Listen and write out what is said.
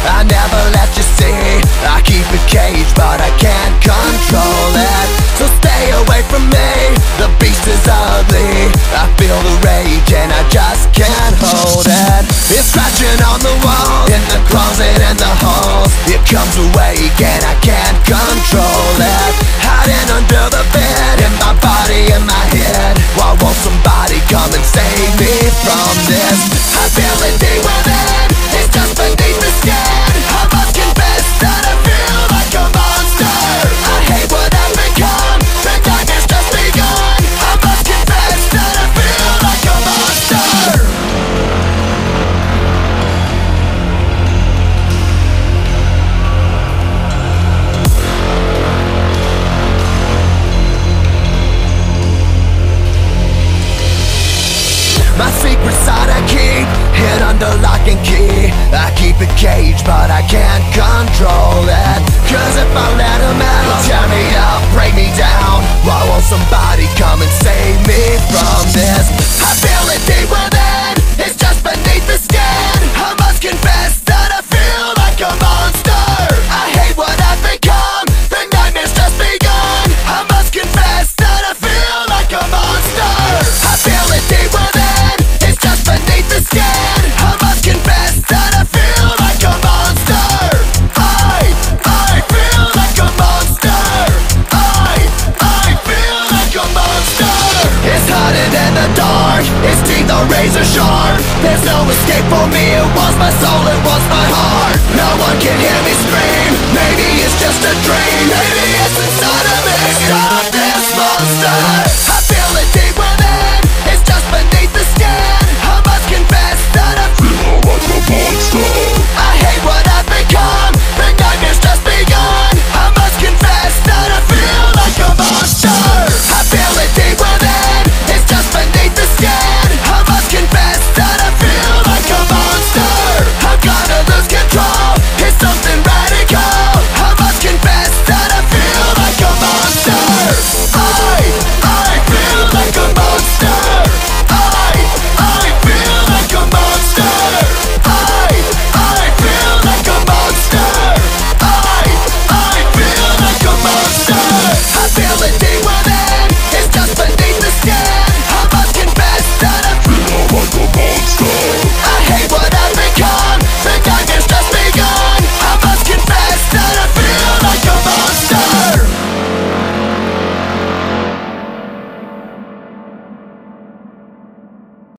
I never let you see. I keep it caged, but I can't control it. So stay away from me, the beast is ugly. I feel the rage and I just can't hold it. It's scratching on the wall, in the closet and the halls. It comes awake and I can't control it. Hiding under the bed, in my body, in my head. Why won't somebody come and save me from this? I feel it deep within, it's just beneath the skin. I must confess that I feel like a monster. I hate what I've become, the nightmare's just begun. I must confess that I feel like a monster. My secret side I keep hid under lock and key. I keep it caged, but I can't control it. Cause if I let him out, he'll tear me up, break me down. Why won't somebody come and save me from this? I feel it deep within, it's just beneath the skin. I must confess that I feel like a monster. I hate what I've become, the nightmare's just begun. I must confess that I feel like a monster. I feel it deep within, it's just beneath the skin. I must confess that I feel like a monster. I feel like a monster. I feel like a monster. It's hiding in the dark, its teeth are razor sharp. There's no escape for me, it was my soul, it was